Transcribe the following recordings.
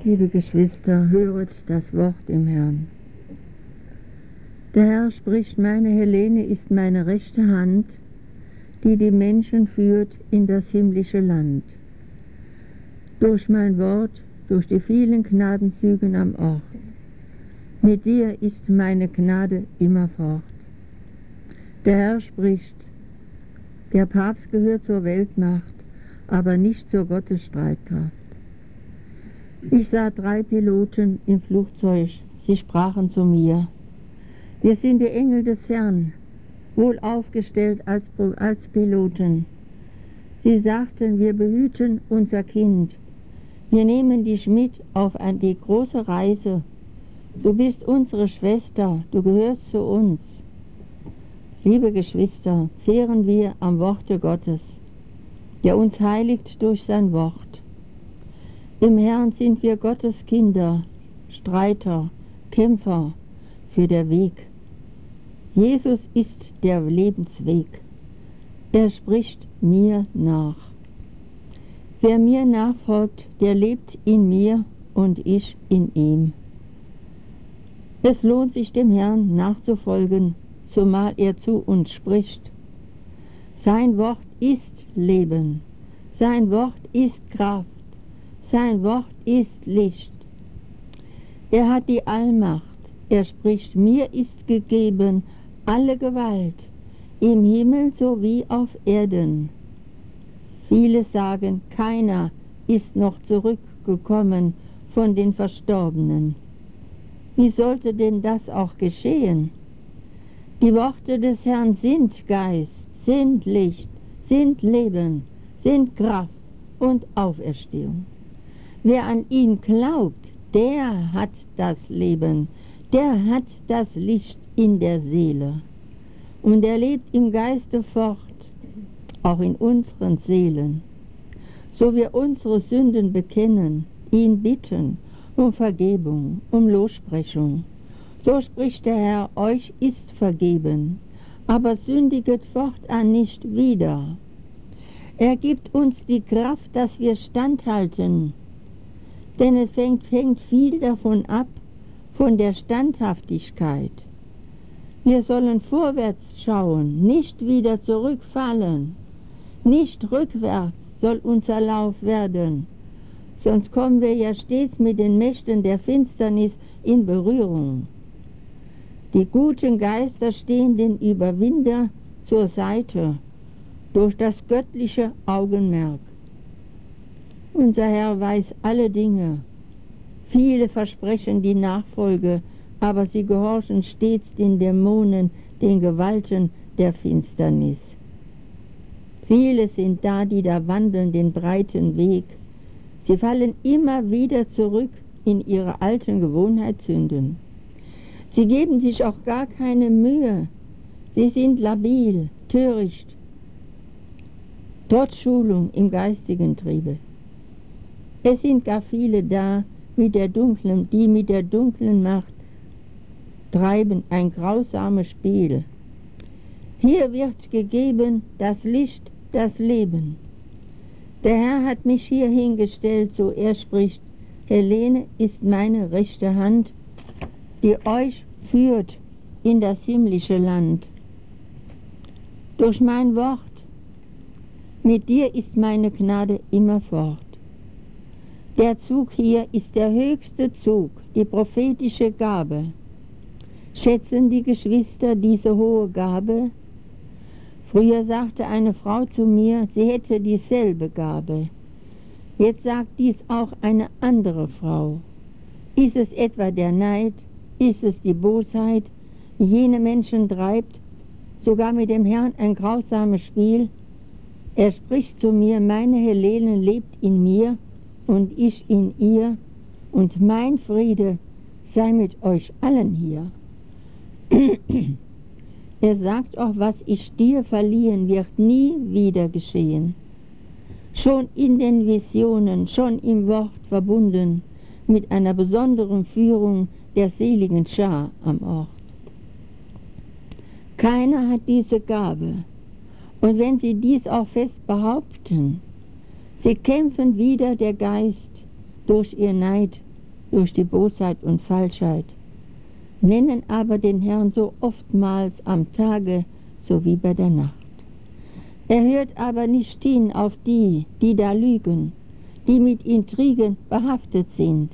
Liebe Geschwister, höret das Wort im Herrn. Der Herr spricht, meine Helene ist meine rechte Hand, die die Menschen führt in das himmlische Land. Durch mein Wort, durch die vielen Gnadenzügen am Ort. Mit dir ist meine Gnade immerfort. Der Herr spricht, der Papst gehört zur Weltmacht, aber nicht zur Gottesstreitkraft. Ich sah 3 Piloten im Flugzeug, sie sprachen zu mir. Wir sind die Engel des Herrn, wohl aufgestellt als Piloten. Sie sagten, wir behüten unser Kind. Wir nehmen dich mit auf die große Reise. Du bist unsere Schwester, du gehörst zu uns. Liebe Geschwister, zehren wir am Worte Gottes, der uns heiligt durch sein Wort. Im Herrn sind wir Gottes Kinder, Streiter, Kämpfer für den Weg. Jesus ist der Lebensweg. Er spricht mir nach. Wer mir nachfolgt, der lebt in mir und ich in ihm. Es lohnt sich dem Herrn nachzufolgen, zumal er zu uns spricht. Sein Wort ist Leben, sein Wort ist Kraft, sein Wort ist Licht. Er hat die Allmacht, er spricht, mir ist gegeben alle Gewalt, im Himmel sowie auf Erden. Viele sagen, keiner ist noch zurückgekommen von den Verstorbenen. Wie sollte denn das auch geschehen? Die Worte des Herrn sind Geist, sind Licht, sind Leben, sind Kraft und Auferstehung. Wer an ihn glaubt, der hat das Leben, der hat das Licht in der Seele. Und er lebt im Geiste fort, auch in unseren Seelen. So wir unsere Sünden bekennen, ihn bitten um Vergebung, um Lossprechung. So spricht der Herr, euch ist vergeben, aber sündiget fortan nicht wieder. Er gibt uns die Kraft, dass wir standhalten, denn es hängt viel davon ab, von der Standhaftigkeit. Wir sollen vorwärts schauen, nicht wieder zurückfallen, nicht rückwärts soll unser Lauf werden, sonst kommen wir ja stets mit den Mächten der Finsternis in Berührung. Die guten Geister stehen den Überwinder zur Seite durch das göttliche Augenmerk. Unser Herr weiß alle Dinge. Viele versprechen die Nachfolge, aber sie gehorchen stets den Dämonen, den Gewalten der Finsternis. Viele sind da, die da wandeln den breiten Weg. Sie fallen immer wieder zurück in ihre alten Gewohnheitssünden. Sie geben sich auch gar keine Mühe. Sie sind labil, töricht, trotz Schulung im geistigen Triebe. Es sind gar viele da, die mit der dunklen Macht treiben ein grausames Spiel. Hier wird gegeben das Licht, das Leben. Der Herr hat mich hier hingestellt, so er spricht, Helene ist meine rechte Hand, die euch führt in das himmlische Land. Durch mein Wort, mit dir ist meine Gnade immerfort. Der Zug hier ist der höchste Zug, die prophetische Gabe. Schätzen die Geschwister diese hohe Gabe? Früher sagte eine Frau zu mir, sie hätte dieselbe Gabe. Jetzt sagt dies auch eine andere Frau. Ist es etwa der Neid? Ist es die Bosheit, die jene Menschen treibt? Sogar mit dem Herrn ein grausames Spiel? Er spricht zu mir, meine Helene lebt in mir und ich in ihr, und mein Friede sei mit euch allen hier. Er sagt auch, was ich dir verliehen, wird nie wieder geschehen. Schon in den Visionen, schon im Wort verbunden, mit einer besonderen Führung der seligen Schar am Ort. Keiner hat diese Gabe, und wenn sie dies auch fest behaupten, sie kämpfen wider der Geist durch ihr Neid durch die Bosheit und Falschheit, nennen aber den Herrn so oftmals am Tage sowie bei der Nacht. Er hört aber nicht hin auf die, die da lügen, die mit Intrigen behaftet sind.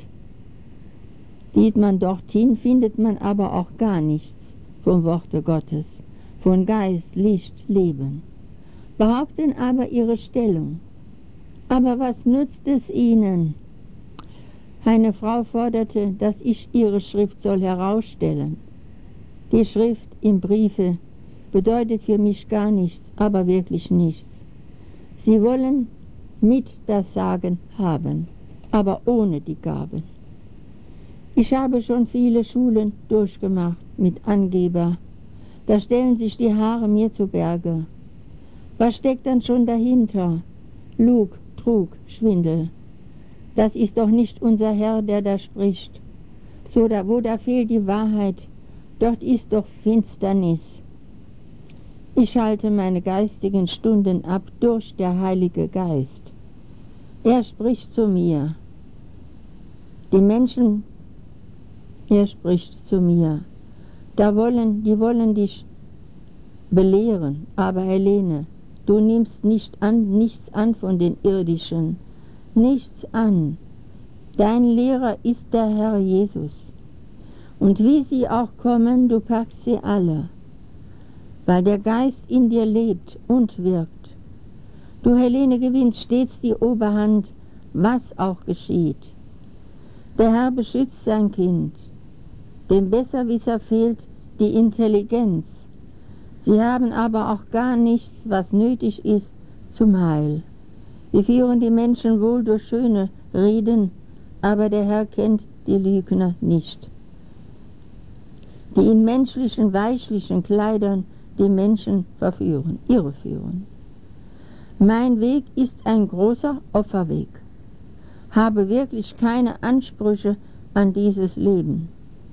Sieht man dorthin, findet man aber auch gar nichts vom Worte Gottes, von Geist, Licht, Leben, behaupten aber ihre Stellung. Aber was nutzt es ihnen? Eine Frau forderte, dass ich ihre Schrift soll herausstellen. Die Schrift im Briefe bedeutet für mich gar nichts, aber wirklich nichts. Sie wollen mit das Sagen haben, aber ohne die Gaben. Ich habe schon viele Schulen durchgemacht mit Angeber. Da stellen sich die Haare mir zu Berge. Was steckt dann schon dahinter? Lug, Trug, Schwindel. Das ist doch nicht unser Herr, der da spricht. So, wo da fehlt die Wahrheit, dort ist doch Finsternis. Ich halte meine geistigen Stunden ab durch der Heilige Geist. Er spricht zu mir. Die Menschen, er spricht zu mir. Die wollen dich belehren, aber Helene, du nimmst nichts an von den Irdischen, nichts an. Dein Lehrer ist der Herr Jesus. Und wie sie auch kommen, du packst sie alle, weil der Geist in dir lebt und wirkt. Du, Helene, gewinnst stets die Oberhand, was auch geschieht. Der Herr beschützt sein Kind. Dem Besserwisser fehlt die Intelligenz. Sie haben aber auch gar nichts, was nötig ist zum Heil. Sie führen die Menschen wohl durch schöne Reden, aber der Herr kennt die Lügner nicht, die in menschlichen, weichlichen Kleidern die Menschen verführen, irreführen. Mein Weg ist ein großer Opferweg. Habe wirklich keine Ansprüche an dieses Leben.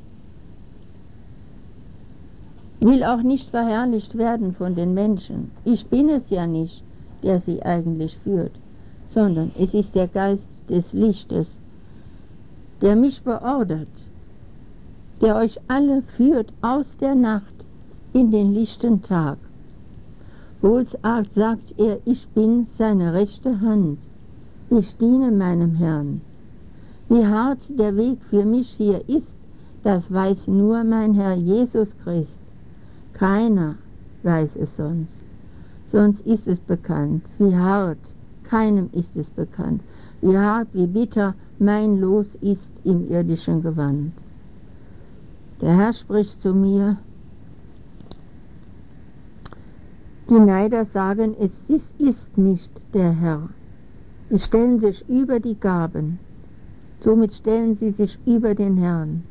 Will auch nicht verherrlicht werden von den Menschen. Ich bin es ja nicht, der sie eigentlich führt, sondern es ist der Geist des Lichtes, der mich beordert, der euch alle führt aus der Nacht in den lichten Tag. Wohlsart sagt er, ich bin seine rechte Hand, ich diene meinem Herrn. Wie hart der Weg für mich hier ist, das weiß nur mein Herr Jesus Christ. Keiner weiß es sonst. Sonst ist es bekannt, wie hart, keinem ist es bekannt, wie hart, wie bitter mein Los ist im irdischen Gewand. Der Herr spricht zu mir, die Neider sagen, es ist nicht der Herr. Sie stellen sich über die Gaben, somit stellen sie sich über den Herrn.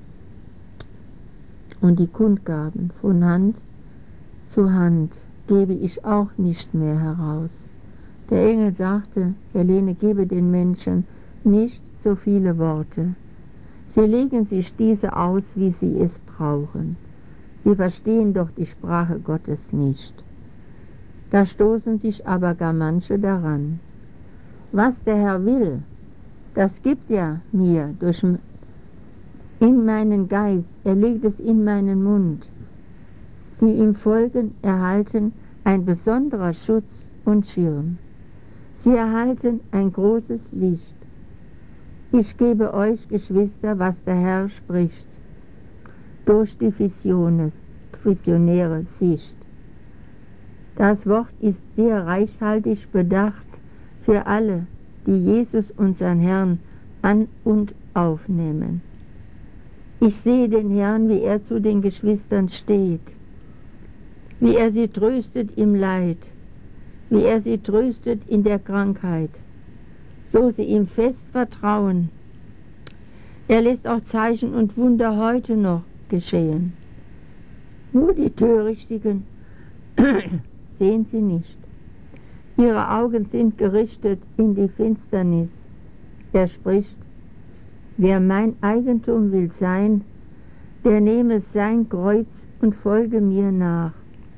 Und die Kundgaben von Hand zu Hand gebe ich auch nicht mehr heraus. Der Engel sagte, Helene, gebe den Menschen nicht so viele Worte. Sie legen sich diese aus, wie sie es brauchen. Sie verstehen doch die Sprache Gottes nicht. Da stoßen sich aber gar manche daran. Was der Herr will, das gibt er mir in meinen Geist, er legt es in meinen Mund. Die ihm folgen, erhalten ein besonderer Schutz und Schirm. Sie erhalten ein großes Licht. Ich gebe euch, Geschwister, was der Herr spricht, durch die visionäre Sicht. Das Wort ist sehr reichhaltig bedacht für alle, die Jesus, unseren Herrn, an und aufnehmen. Ich sehe den Herrn, wie er zu den Geschwistern steht, wie er sie tröstet im Leid, wie er sie tröstet in der Krankheit, so sie ihm fest vertrauen. Er lässt auch Zeichen und Wunder heute noch geschehen. Nur die Törichtigen sehen sie nicht. Ihre Augen sind gerichtet in die Finsternis. Er spricht, wer mein Eigentum will sein, der nehme sein Kreuz und folge mir nach.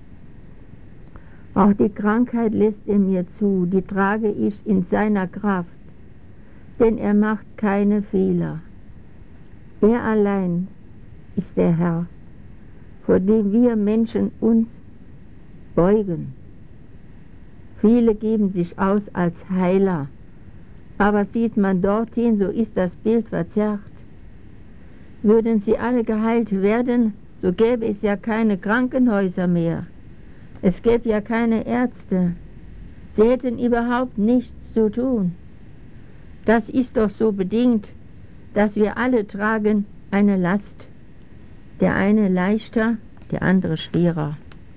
Auch die Krankheit lässt er mir zu, die trage ich in seiner Kraft, denn er macht keine Fehler. Er allein ist der Herr, vor dem wir Menschen uns beugen. Viele geben sich aus als Heiler, aber sieht man dorthin, so ist das Bild verzerrt. Würden sie alle geheilt werden, so gäbe es ja keine Krankenhäuser mehr. Es gäbe ja keine Ärzte. Sie hätten überhaupt nichts zu tun. Das ist doch so bedingt, dass wir alle tragen eine Last. Der eine leichter, der andere schwerer.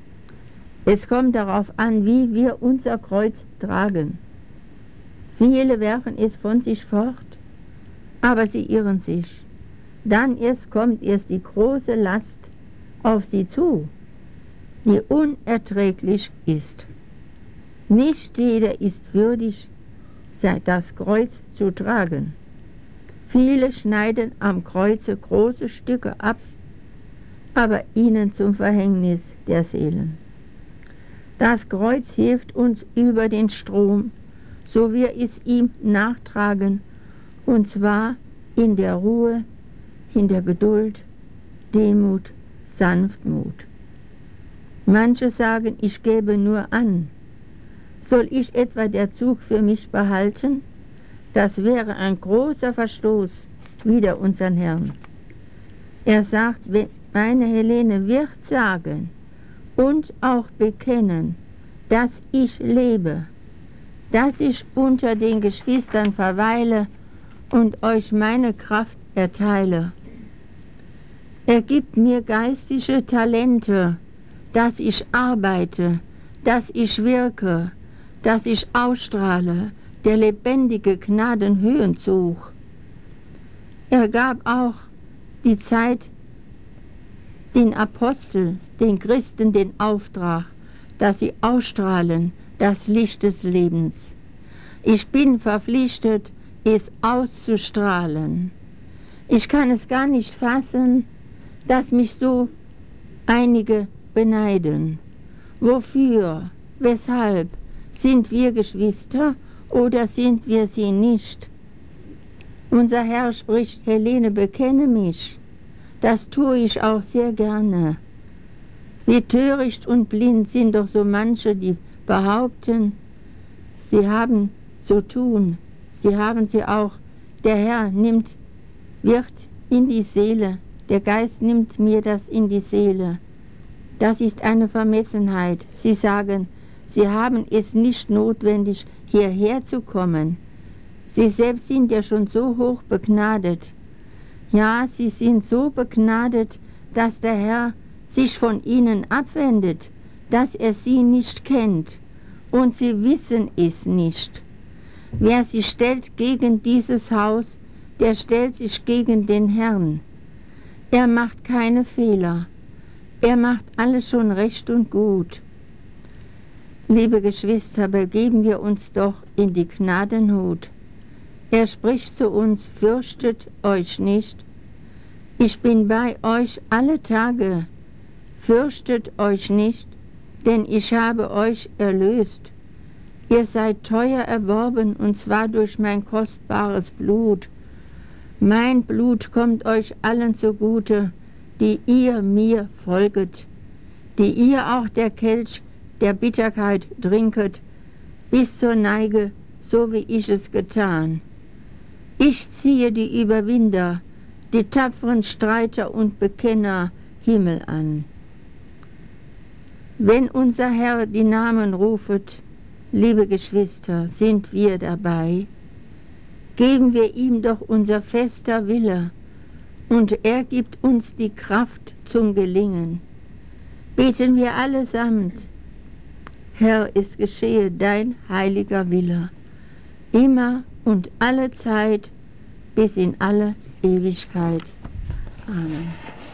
Es kommt darauf an, wie wir unser Kreuz tragen. Viele werfen es von sich fort, aber sie irren sich. Dann kommt erst die große Last auf sie zu, die unerträglich ist. Nicht jeder ist würdig, das Kreuz zu tragen. Viele schneiden am Kreuze große Stücke ab, aber ihnen zum Verhängnis der Seelen. Das Kreuz hilft uns über den Strom, so wir es ihm nachtragen, und zwar in der Ruhe, in der Geduld, Demut, Sanftmut. Manche sagen, ich gebe nur an. Soll ich etwa der Zug für mich behalten? Das wäre ein großer Verstoß wider unseren Herrn. Er sagt, meine Helene wird sagen und auch bekennen, dass ich lebe, dass ich unter den Geschwistern verweile und euch meine Kraft erteile. Er gibt mir geistige Talente, dass ich arbeite, dass ich wirke, dass ich ausstrahle, der lebendige Gnadenhöhenzug. Er gab auch die Zeit den Aposteln, den Christen den Auftrag, dass sie ausstrahlen das Licht des Lebens. Ich bin verpflichtet, es auszustrahlen. Ich kann es gar nicht fassen, dass mich so einige beneiden. Wofür? Weshalb? Sind wir Geschwister oder sind wir sie nicht? Unser Herr spricht, Helene, bekenne mich. Das tue ich auch sehr gerne. Wie töricht und blind sind doch so manche, die behaupten, sie haben zu tun. Sie haben sie auch. Der Herr wird in die Seele. Der Geist nimmt mir das in die Seele. Das ist eine Vermessenheit. Sie sagen, sie haben es nicht notwendig, hierher zu kommen. Sie selbst sind ja schon so hoch begnadet. Ja, sie sind so begnadet, dass der Herr sich von ihnen abwendet, dass er sie nicht kennt. Und sie wissen es nicht. Wer sich stellt gegen dieses Haus, der stellt sich gegen den Herrn. Er macht keine Fehler. Er macht alles schon recht und gut. Liebe Geschwister, begeben wir uns doch in die Gnadenhut. Er spricht zu uns, fürchtet euch nicht. Ich bin bei euch alle Tage. Fürchtet euch nicht, denn ich habe euch erlöst. Ihr seid teuer erworben, und zwar durch mein kostbares Blut. Mein Blut kommt euch allen zugute, die ihr mir folget, die ihr auch der Kelch der Bitterkeit trinket, bis zur Neige, so wie ich es getan. Ich ziehe die Überwinder, die tapferen Streiter und Bekenner Himmel an. Wenn unser Herr die Namen rufet, liebe Geschwister, sind wir dabei. Geben wir ihm doch unser fester Wille, und er gibt uns die Kraft zum Gelingen. Beten wir allesamt, Herr, es geschehe dein heiliger Wille, immer und alle Zeit bis in alle Ewigkeit. Amen.